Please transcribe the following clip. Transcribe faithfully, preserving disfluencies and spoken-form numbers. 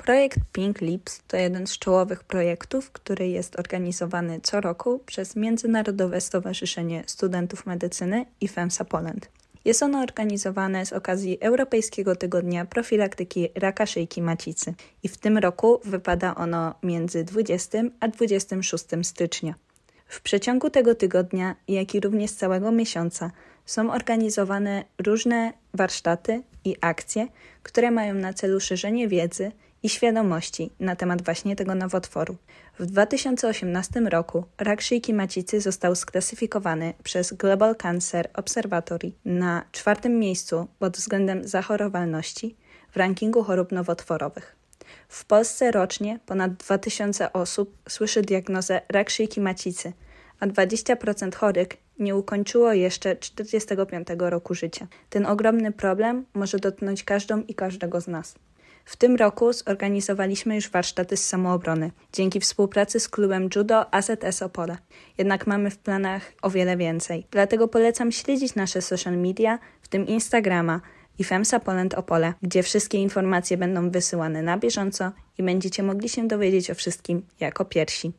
Projekt Pink Lips to jeden z czołowych projektów, który jest organizowany co roku przez Międzynarodowe Stowarzyszenie Studentów Medycyny i FEMSA Poland. Jest ono organizowane z okazji Europejskiego Tygodnia Profilaktyki Raka Szyjki Macicy i w tym roku wypada ono między dwudziestego a dwudziestego szóstego stycznia. W przeciągu tego tygodnia, jak i również całego miesiąca są organizowane różne warsztaty i akcje, które mają na celu szerzenie wiedzy i świadomości na temat właśnie tego nowotworu. W dwa tysiące osiemnastym roku rak szyjki macicy został sklasyfikowany przez Global Cancer Observatory na czwartym miejscu pod względem zachorowalności w rankingu chorób nowotworowych. W Polsce rocznie ponad dwa tysiące osób słyszy diagnozę rak szyjki macicy, a dwadzieścia procent chorych nie ukończyło jeszcze czterdziestego piątego roku życia. Ten ogromny problem może dotknąć każdą i każdego z nas. W tym roku zorganizowaliśmy już warsztaty z samoobrony, dzięki współpracy z klubem judo A Z S Opole. Jednak mamy w planach o wiele więcej. Dlatego polecam śledzić nasze social media, w tym Instagrama i FEMSA Poland Opole, gdzie wszystkie informacje będą wysyłane na bieżąco i będziecie mogli się dowiedzieć o wszystkim jako pierwsi.